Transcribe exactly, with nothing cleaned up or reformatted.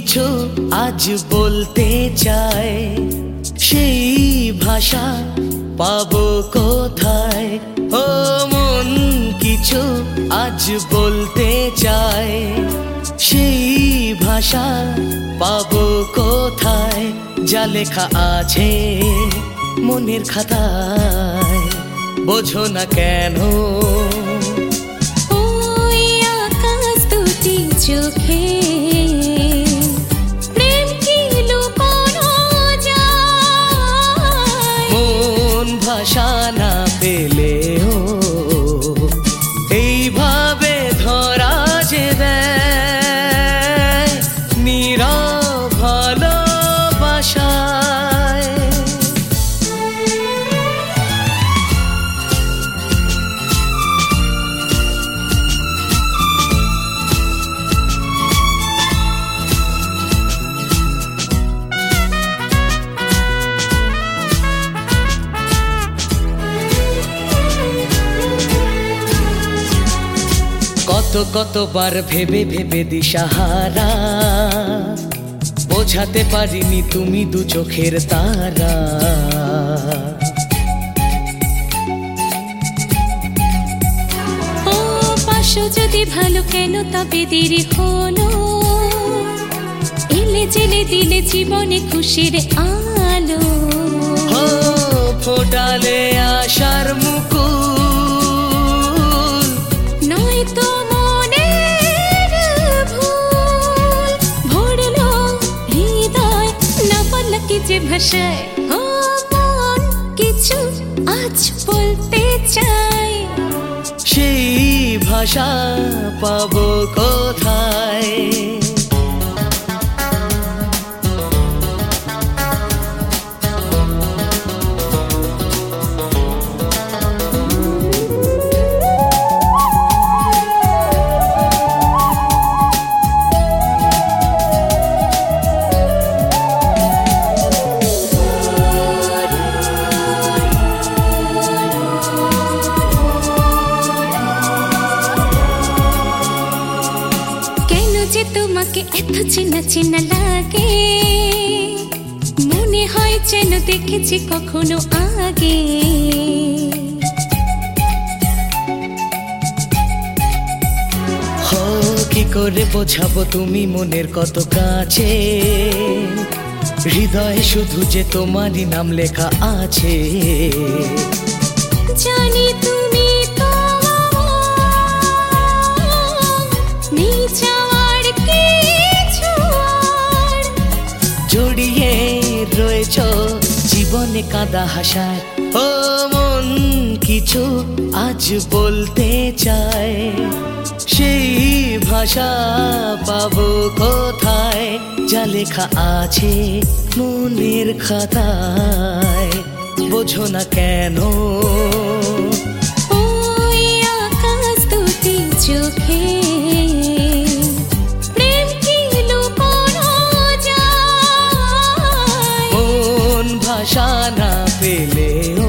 কিছু আজ বলতে চাই, সেই ভাষা পাবো কোথায়? ও মন কিছু আজ বলতে চাই, সেই ভাষা পাবো কোথায়? যা লেখা আছে মনের খাতায়, বোঝো না কেন? ওই আকাশ দুটি চোখে প্রেম কি লুকোনো যায়? মন ভাষা না পেলেও এইভাবে ধরা যে দেয় নীরব ভালোবাসায়। কত কতবার ভেবে ভেবে দিশাহারা, বোঝাতে পারিনি তুমি দু চোখের তারা। ও পাশো যদি ভালো কেন তবে দেরি হলো, এলে জেলে দিলে জীবনে খুশির আলো। ও ফোটালে আশার মুকুল, নয় তো মনের ভুল, ভরলো হৃদয় না পারল কি যে ভাষায়। ও মন কিছু আজ বলতে চাই, সেই ভাষা পাবো কোথায়? যে তোমাকে এত চেনা চেনা লাগে, মনে হয় যেন দেখেছি কখনো আগে। হো কি করে বোঝাবো তুমি মনের কত কাছে, হৃদয়ে শুধু যে তোমারই নাম লেখা আছে। জানি তুমি তো নেই যাওয়ার কিছু আর, জড়িয়ে রয়েছ জীবনে কাঁদা হাসায়। ও মন কিছু আজ বলতে চায়, সেই ভাষা পাবো কোথায়? যা লেখা আছে মনের খাতায়, বোঝো না কেন? ওই আকাশ দুটি চোখে প্রেম কি লুকোনো যায়? মন ভাষা না পেলে